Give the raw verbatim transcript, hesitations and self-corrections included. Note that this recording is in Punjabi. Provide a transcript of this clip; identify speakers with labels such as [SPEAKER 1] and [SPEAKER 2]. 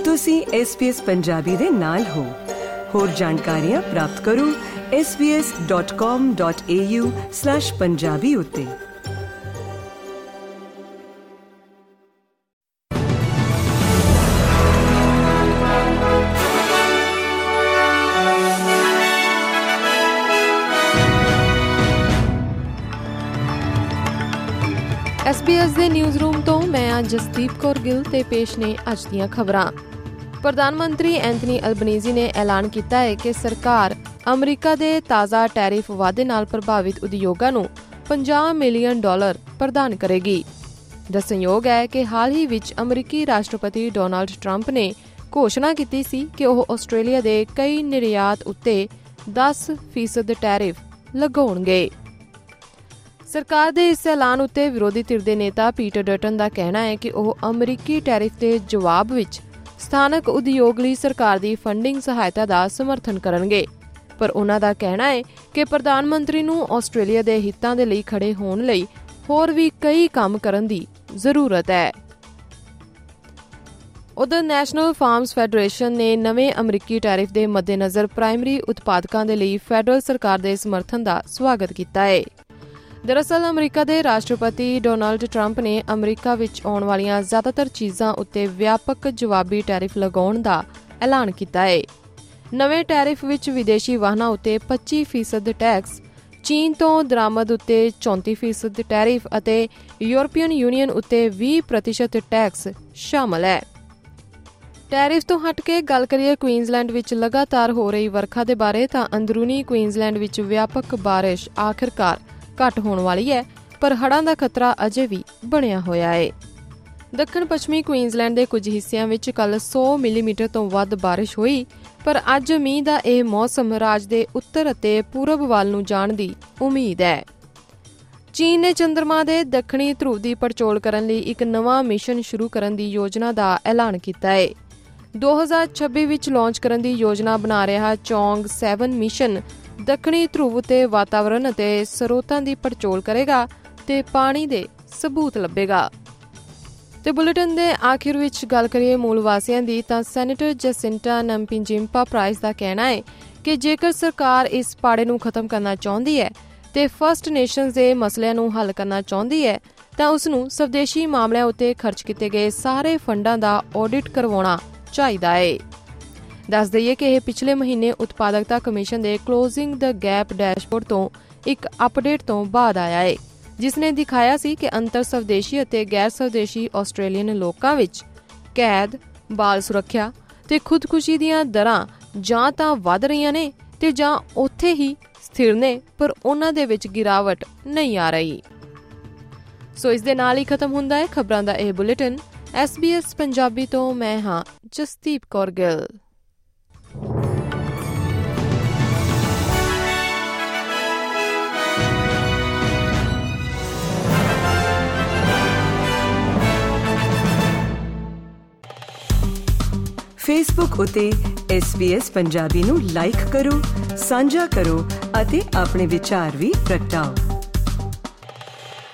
[SPEAKER 1] ਤੁਸੀਂ ਐਸ ਬੀ ਐਸ ਪੰਜਾਬੀ ਦੇ ਨਾਲ ਹੋ। ਹੋਰ ਜਾਣਕਾਰੀਆਂ ਪ੍ਰਾਪਤ ਕਰੋ S B S dot com dot A U slash Punjabi ਉੱਤੇ।
[SPEAKER 2] ਐਸ ਬੀ ਐਸ ਦੇ ਨਿਊਜ਼ ਰੂਮ ਤੋਂ ਮੈਂ ਹਾਂ ਜਸਦੀਪ ਕੌਰ ਗਿੱਲ ਤੇ ਪੇਸ਼ ਨੇ ਅੱਜ ਦੀਆਂ ਖਬਰਾਂ। ਪ੍ਰਧਾਨ ਮੰਤਰੀ ਐਂਥਨੀ ਅਲਬਨੀਜ਼ੀ ਨੇ ਐਲਾਨ ਕੀਤਾ ਹੈ ਕਿ ਸਰਕਾਰ ਅਮਰੀਕਾ ਦੇ ਤਾਜ਼ਾ ਟੈਰਿਫ ਵਾਧੇ ਨਾਲ ਪ੍ਰਭਾਵਿਤ ਉਦਯੋਗਾਂ ਨੂੰ ਪੰਜਾਹ ਮਿਲੀਅਨ ਡਾਲਰ ਪ੍ਰਦਾਨ ਕਰੇਗੀ। ਦੱਸਣਯੋਗ ਹੈ ਕਿ ਹਾਲ ਹੀ ਵਿੱਚ ਅਮਰੀਕੀ ਰਾਸ਼ਟਰਪਤੀ ਡੋਨਾਲਡ ਟਰੰਪ ਨੇ ਘੋਸ਼ਣਾ ਕੀਤੀ ਸੀ ਕਿ ਉਹ ਆਸਟ੍ਰੇਲੀਆ ਦੇ ਕਈ ਨਿਰਯਾਤ ਉੱਤੇ ਦਸ ਫੀਸਦ ਟੈਰਿਫ ਲਗਾਉਣਗੇ। ਸਰਕਾਰ ਦੇ ਇਸ ਐਲਾਨ ਉੱਤੇ ਵਿਰੋਧੀ ਧਿਰ ਦੇ ਨੇਤਾ ਪੀਟਰ ਡਟਨ ਦਾ ਕਹਿਣਾ ਹੈ ਕਿ ਉਹ ਅਮਰੀਕੀ ਟੈਰਿਫ ਦੇ ਜਵਾਬ ਵਿੱਚ ਸਥਾਨਕ ਉਦਯੋਗ ਲਈ ਸਰਕਾਰ ਦੀ ਫੰਡਿੰਗ ਸਹਾਇਤਾ ਦਾ ਸਮਰਥਨ ਕਰਨਗੇ। ਪਰ ਉਨ੍ਹਾਂ ਦਾ ਕਹਿਣਾ ਹੈ ਕਿ ਪ੍ਰਧਾਨ ਮੰਤਰੀ ਨੂੰ ਆਸਟ੍ਰੇਲੀਆ ਦੇ ਹਿੱਤਾਂ ਦੇ ਲਈ ਖੜੇ ਹੋਣ ਲਈ ਹੋਰ ਵੀ ਕਈ ਕੰਮ ਕਰਨ ਦੀ ਜ਼ਰੂਰਤ ਹੈ। ਉਧਰ ਨੈਸ਼ਨਲ ਫਾਰਮਰਜ਼ ਫੈਡਰੇਸ਼ਨ ਨੇ ਨਵੇਂ ਅਮਰੀਕੀ ਟੈਰਿਫ ਦੇ ਮੱਦੇਨਜ਼ਰ ਪ੍ਰਾਇਮਰੀ ਉਤਪਾਦਕਾਂ ਦੇ ਲਈ ਫੈਡਰਲ ਸਰਕਾਰ ਦੇ ਸਮਰਥਨ ਦਾ ਸਵਾਗਤ ਕੀਤਾ ਹੈ। ਦਰਅਸਲ ਅਮਰੀਕਾ ਦੇ ਰਾਸ਼ਟਰਪਤੀ ਡੋਨਾਲਡ ਟਰੰਪ ਨੇ ਅਮਰੀਕਾ ਵਿੱਚ ਆਉਣ ਵਾਲੀਆਂ ਜ਼ਿਆਦਾਤਰ ਚੀਜ਼ਾਂ ਉੱਤੇ ਵਿਆਪਕ ਜਵਾਬੀ ਟੈਰਿਫ ਲਗਾਉਣ ਦਾ ਐਲਾਨ ਕੀਤਾ ਹੈ। ਨਵੇਂ ਟੈਰਿਫ ਵਿੱਚ ਵਿਦੇਸ਼ੀ ਵਾਹਨਾਂ ਉੱਤੇ ਪੱਚੀ ਫੀਸਦ ਟੈਕਸ, ਚੀਨ ਤੋਂ ਦਰਾਮਦ ਉੱਤੇ ਚੌਂਤੀ ਫੀਸਦ ਟੈਰਿਫ ਅਤੇ ਯੂਰਪੀਅਨ ਯੂਨੀਅਨ ਉੱਤੇ ਵੀਹ ਪ੍ਰਤੀਸ਼ਤ ਟੈਕਸ ਸ਼ਾਮਲ ਹੈ। ਟੈਰਿਫ ਤੋਂ ਹਟ ਕੇ ਗੱਲ ਕਰੀਏ ਕੁਈਨਜ਼ਲੈਂਡ ਵਿੱਚ ਲਗਾਤਾਰ ਹੋ ਰਹੀ ਵਰਖਾ ਦੇ ਬਾਰੇ ਤਾਂ ਅੰਦਰੂਨੀ ਕੁਈਨਜ਼ਲੈਂਡ ਵਿੱਚ ਵਿਆਪਕ ਬਾਰਿਸ਼ ਆਖਿਰਕਾਰ ਘੱਟ ਹੋਣ ਵਾਲੀ ਹੈ, ਪਰ ਹੜ੍ਹਾਂ ਦਾ ਖਤਰਾ ਅਜੇ ਵੀ ਬਣਿਆ ਹੋਇਆ ਹੈ। ਦੱਖਣ ਪੱਛਮੀ ਕੁਈਨਜ਼ਲੈਂਡ ਦੇ ਕੁਝ ਹਿੱਸਿਆਂ ਵਿੱਚ ਕੱਲ੍ਹ ਸੌ ਮਿਲੀਮੀਟਰ ਤੋਂ ਵੱਧ ਬਾਰਿਸ਼ ਹੋਈ, ਪਰ ਅੱਜ ਮੀਂਹ ਦਾ ਇਹ ਮੌਸਮ ਰਾਜ ਦੇ ਉੱਤਰ ਅਤੇ ਪੂਰਬ ਵੱਲ ਨੂੰ ਜਾਣ ਦੀ ਉਮੀਦ ਹੈ। ਚੀਨ ਨੇ ਚੰਦਰਮਾ ਦੇ ਦੱਖਣੀ ਧਰੁਵ ਦੀ ਪੜਚੋਲ ਕਰਨ ਲਈ ਇੱਕ ਨਵਾਂ ਮਿਸ਼ਨ ਸ਼ੁਰੂ ਕਰਨ ਦੀ ਯੋਜਨਾ ਦਾ ਐਲਾਨ ਕੀਤਾ ਹੈ। ਦੋ ਹਜ਼ਾਰ ਛੱਬੀ ਵਿੱਚ ਲਾਂਚ ਕਰਨ ਦੀ ਯੋਜਨਾ ਬਣਾ ਰਿਹਾ ਚੌਂਗ ਸੈਵਨ ਮਿਸ਼ਨ ਦੱਖਣੀ ਧਰੁਵ ਉੱਤੇ ਵਾਤਾਵਰਣ ਅਤੇ ਸਰੋਤਾਂ ਦੀ ਪੜਚੋਲ ਕਰੇਗਾ ਤੇ ਪਾਣੀ ਦੇ ਸਬੂਤ ਲੱਭੇਗਾ। ਤੇ ਬੁਲੇਟਿਨ ਦੇ ਆਖਿਰ ਵਿੱਚ ਗੱਲ ਕਰੀਏ ਮੂਲ ਵਾਸੀਆਂ ਦੀ ਤਾਂ ਸੈਨੇਟਰ ਜੈਸਿੰਟਾ ਨੰਪਿੰਜਿੰਪਾ ਪ੍ਰਾਈਸ ਦਾ ਕਹਿਣਾ ਹੈ ਕਿ ਜੇਕਰ ਸਰਕਾਰ ਇਸ ਪਾੜੇ ਨੂੰ ਖਤਮ ਕਰਨਾ ਚਾਹੁੰਦੀ ਹੈ ਤੇ ਫਸਟ ਨੇਸ਼ਨਜ਼ ਦੇ ਮਸਲਿਆਂ ਨੂੰ ਹੱਲ ਕਰਨਾ ਚਾਹੁੰਦੀ ਹੈ ਤਾਂ ਉਸ ਨੂੰ ਸਵਦੇਸ਼ੀ ਮਾਮਲਿਆਂ ਉੱਤੇ ਖਰਚ ਕੀਤੇ ਗਏ ਸਾਰੇ ਫੰਡਾਂ ਦਾ ਆਡਿਟ ਕਰਵਾਉਣਾ ਚਾਹੀਦਾ ਹੈ। ਦੱਸ ਦਈਏ ਕਿ ਇਹ ਪਿਛਲੇ ਮਹੀਨੇ ਉਤਪਾਦਕਤਾ ਕਮਿਸ਼ਨ ਦੇ ਕਲੋਜ਼ਿੰਗ ਦ ਗੈਪ ਡੈਸ਼ਬੋਰਡ ਤੋਂ ਇੱਕ ਅਪਡੇਟ ਤੋਂ ਬਾਅਦ ਆਇਆ ਹੈ, ਜਿਸ ਨੇ ਦਿਖਾਇਆ ਸੀ ਕਿ ਅੰਤਰ ਸਵਦੇਸ਼ੀ ਅਤੇ ਗੈਰ ਸਵਦੇਸ਼ੀ ਆਸਟ੍ਰੇਲੀਅਨ ਲੋਕਾਂ ਵਿੱਚ ਕੈਦ, ਬਾਲ ਸੁਰੱਖਿਆ ਤੇ ਖੁਦਕੁਸ਼ੀ ਦੀਆਂ ਦਰਾਂ ਜਾਂ ਤਾਂ ਵੱਧ ਰਹੀਆਂ ਨੇ ਤੇ ਜਾਂ ਉੱਥੇ ਹੀ ਸਥਿਰ ਨੇ, ਪਰ ਉਹਨਾਂ ਦੇ ਵਿੱਚ ਗਿਰਾਵਟ ਨਹੀਂ ਆ ਰਹੀ। ਸੋ ਇਸ ਦੇ ਨਾਲ ਹੀ ਖਤਮ ਹੁੰਦਾ ਹੈ ਖਬਰਾਂ ਦਾ ਇਹ bulletin. S B S Punjabi ਤੋਂ ਮੈਂ ਹਾਂ ਜਸਦੀਪ ਕੌਰ ਗਿੱਲ।
[SPEAKER 1] ਫੇਸਬੁੱਕ ਉੱਤੇ ਐਸ ਬੀ ਐਸ ਪੰਜਾਬੀ ਨੂੰ ਲਾਈਕ ਕਰੋ, ਸਾਂਝਾ ਕਰੋ ਅਤੇ ਆਪਣੇ ਵਿਚਾਰ ਵੀ ਪ੍ਰਗਟਾਓ।